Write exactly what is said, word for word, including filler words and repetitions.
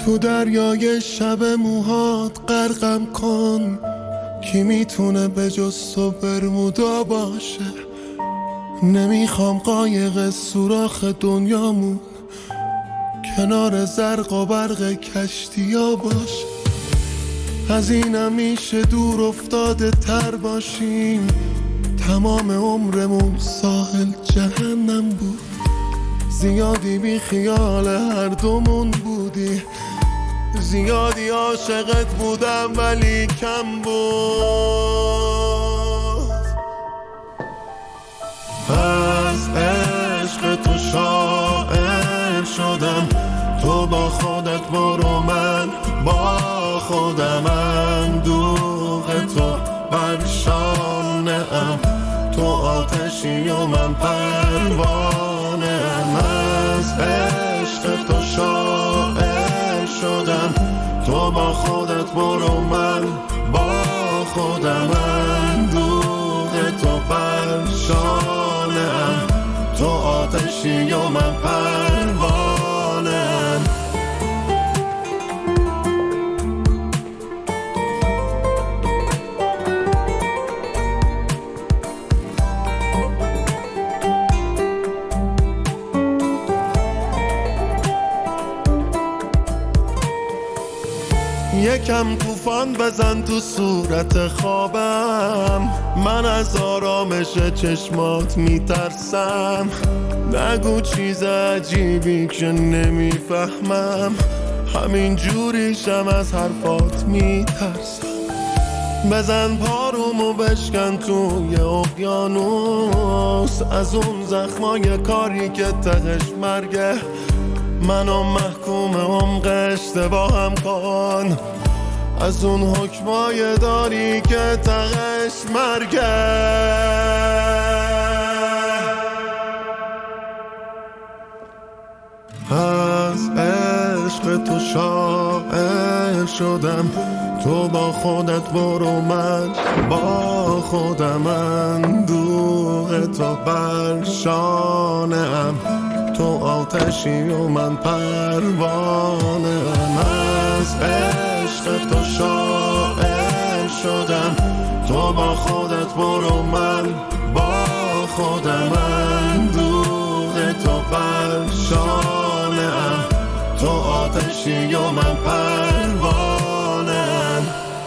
تو دریای شب موهات غرقم کن، کی میتونه به جز تو برمودا باشه. نمیخوام قایق سوراخ دنیامون کنار زرق و برق کشتیا باشه. از اینم میشه دور افتاده تر باشیم، تمام عمرمون ساحل جهنم بود. زیادی بی خیال هر دومون بودی، زیادی عاشقت بودم ولی کم بود. از عشق تو شاعر شدم، تو با خودت برو من با خودم. اندوه تو بر شانه ام، تو آتشی و من پروانه ام. از عشق تو شاعر شدم، تو با خودت برو من با خودم. اندوه تو بر شانه ام، تو آتشی و من پروانه ام. یکم طوفان بزن تو صورت خوابم، من از آرامش چشمات میترسم. نگو چیز عجیبی که نمیفهمم، همین جوریشم از حرفات میترسم. بزن پارومو بشکن توی اقیانوس، از اون زخمای کاری که تهش مرگه. منو محکوم عمق اشتباهم کن، از اون حکمای داری که تهش مرگه. از عشق تو شاعر شدم، تو با خودت برو من با خودم. اندوه تو بر شانه ام، تو آتشی و من پروانه ام. از عشق تو شاعر شدم، تو با خودت برو من با خودم. اندوه تو بر شانه ام، تو آتشی و من پروانه ام.